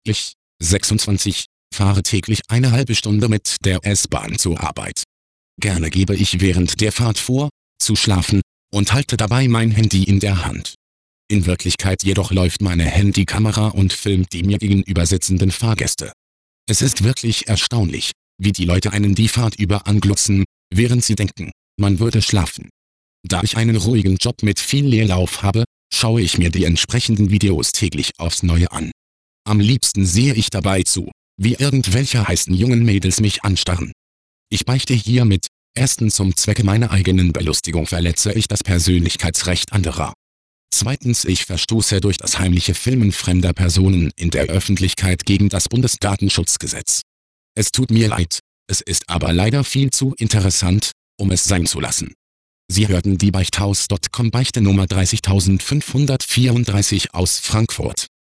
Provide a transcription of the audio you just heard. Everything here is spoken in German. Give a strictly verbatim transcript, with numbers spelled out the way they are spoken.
Ich, sechsundzwanzig, fahre täglich eine halbe Stunde mit der S-Bahn zur Arbeit. Gerne gebe ich während der Fahrt vor, zu schlafen, und halte dabei mein Handy in der Hand. In Wirklichkeit jedoch läuft meine Handykamera und filmt die mir gegenüber sitzenden Fahrgäste. Es ist wirklich erstaunlich, wie die Leute einen die Fahrt über anglotzen, während sie denken, man würde schlafen. Da ich einen ruhigen Job mit viel Leerlauf habe, schaue ich mir die entsprechenden Videos täglich aufs Neue an. Am liebsten sehe ich dabei zu, wie irgendwelche heißen jungen Mädels mich anstarren. Ich beichte hiermit, erstens zum Zwecke meiner eigenen Belustigung verletze ich das Persönlichkeitsrecht anderer. Zweitens, ich verstoße durch das heimliche Filmen fremder Personen in der Öffentlichkeit gegen das Bundesdatenschutzgesetz. Es tut mir leid, es ist aber leider viel zu interessant, um es sein zu lassen. Sie hörten die Beichthaus Punkt com Beichte Nummer dreißigtausendfünfhundertvierunddreißig aus Frankfurt.